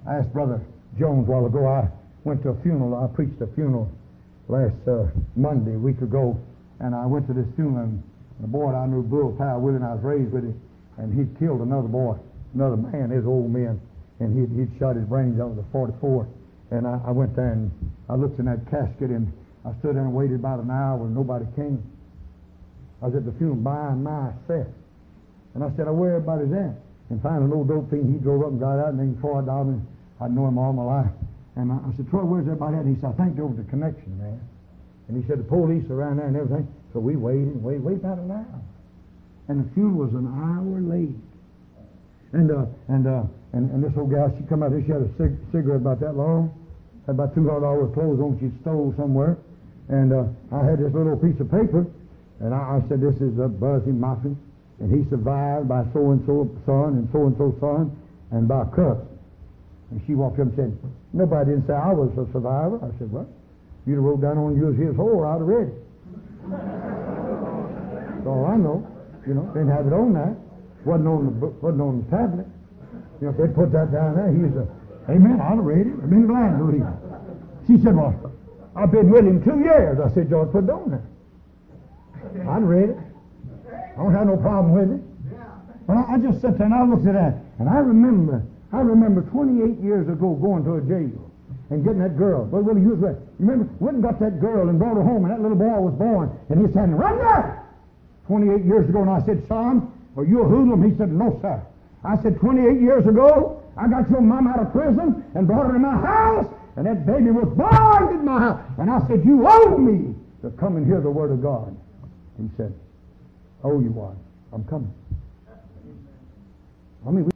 I asked Brother Jones a while ago. I went to a funeral. I preached a funeral last Monday, a week ago, and I went to this funeral, and the boy I knew, Bull Powell Willie, and I was raised with him, and he'd killed another boy, another man, his old man, and he'd shot his brains out with a .44. And I went there, and I looked in that casket, and I stood there and waited about an hour, and nobody came. I was at the funeral by myself. And I said, where everybody's at? And finally, an old dope fiend, he drove up and got out, and then Troy Dobbins, I'd known him all my life. And I said, Troy, where's everybody at? And he said, I think they're over the connection, man. And he said, the police are around there and everything. So we waited about an hour. And the funeral was an hour late. And this old gal, she come out here, she had a cigarette about that long, had about $200 clothes on she'd stole somewhere. And I had this little piece of paper, and I said, this is Buzzy Moffin, and he survived by so-and-so son and so-and-so son, and by cuss. And she walked up and said, nobody didn't say I was a survivor. I said, well, you'd have wrote down on you as his whore, I'd have read it. That's all I know. You know, didn't have it on that. Wasn't on the book, wasn't on the tablet. You know, if they put that down there, he's a, amen, I'd have read it. I've been glad to read it. She said, well, I've been with him 2 years. I said, George, put it on there. I'd read it. I don't have no problem with it. But I just sat there and I looked at that. And I remember 28 years ago going to a jail and getting that girl. Well, Willie, you was right. You remember, went and got that girl and brought her home, and that little boy was born, and he said, run there! 28 years ago, and I said, son, are you a hoodlum? He said, no, sir. I said, 28 years ago, I got your mom out of prison and brought her to my house, and that baby was born in my house. And I said, you owe me to come and hear the word of God. He said, oh, you are. I'm coming. I mean,